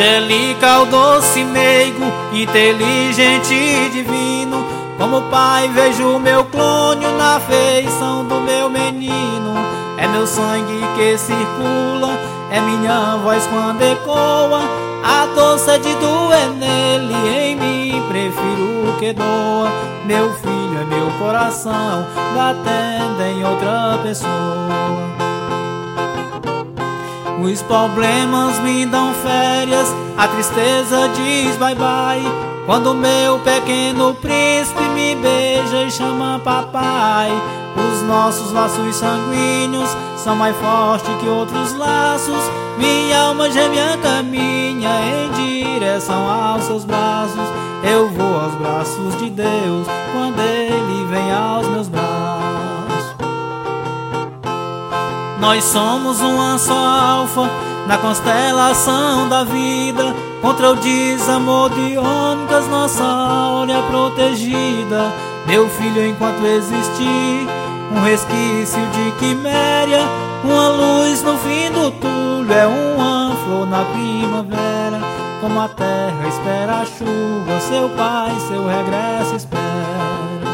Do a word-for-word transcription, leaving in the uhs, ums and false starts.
Angelical, doce, meigo, inteligente e divino, como pai vejo meu clone na feição do meu menino. É meu sangue que circula, é minha voz quando ecoa, a dor sede doer nele, em mim prefiro o que doa. Meu filho é meu coração, batendo em outra pessoa. Os problemas me dão férias, a tristeza diz bye bye, quando meu pequeno príncipe me beija e chama papai. Os nossos laços sanguíneos são mais fortes que outros laços, minha alma gêmea caminha em direção aos seus braços. Eu vou aos braços de Deus quando Ele vem aos meus braços. Nós somos uma só alfa na constelação da vida, contra o desamor de ônicas nossa áurea protegida. Meu filho, enquanto existir, um resquício de quiméria, uma luz no fim do túnel, é uma flor na primavera. Como a terra espera a chuva, seu pai seu regresso espera.